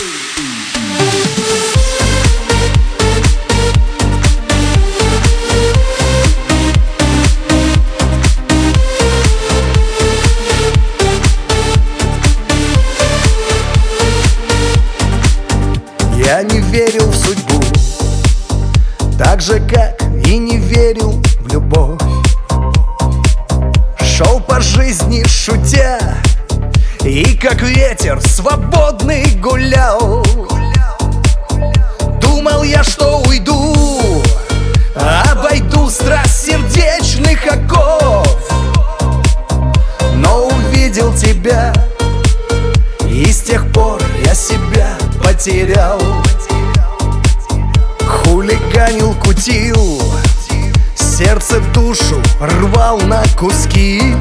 Я не верил в судьбу, так же, как и не верил в любовь. Шел по жизни шутя, и как ветер свободный гулял. Думал я, что уйду, обойду страсть сердечных оков. Но увидел тебя, и с тех пор я себя потерял. Хулиганил, кутил, сердце душу рвал на куски.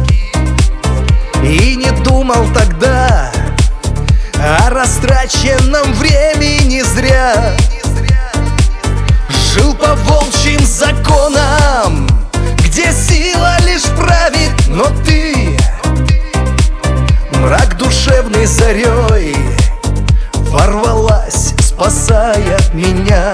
И не думал тогда о растраченном времени зря. Жил по волчьим законам, где сила лишь правит, но ты мрак душевный зарей ворвалась, спасая меня.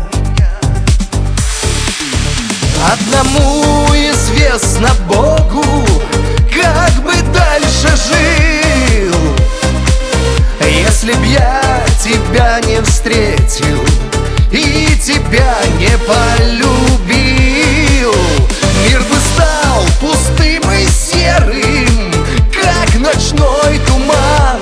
Одному известно Богу, как бы дальше жил, если б я тебя не встретил и тебя не полюбил. Мир бы стал пустым и серым, как ночной туман.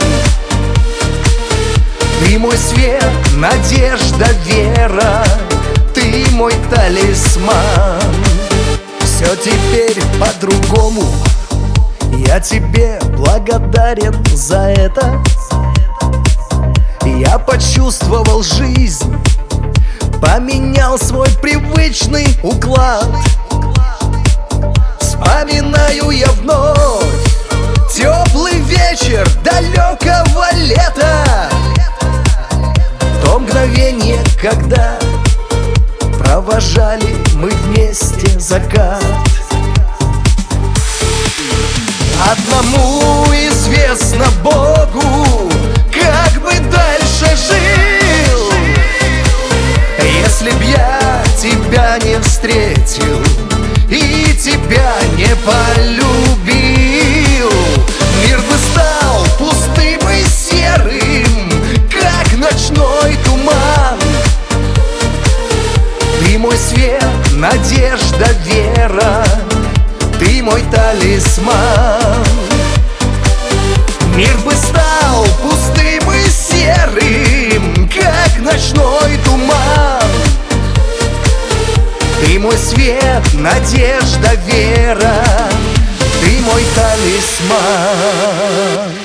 Ты мой свет, надежда, вера, ты мой талисман. Все теперь по-другому, я тебе благодарен за это. Я почувствовал жизнь, поменял свой привычный уклад. Вспоминаю я вновь теплый вечер далекого лета, то мгновение, когда провожали мы вместе закат. Одному известно Богу, как бы дальше жил, если б я тебя не встретил и тебя не полюбил. Мир бы стал пустым и серым, как ночной туман. Ты мой свет, надежда, вера, ты мой талисман. Мир бы стал пустым и серым, как ночной туман. Ты мой свет, надежда, вера, ты мой талисман.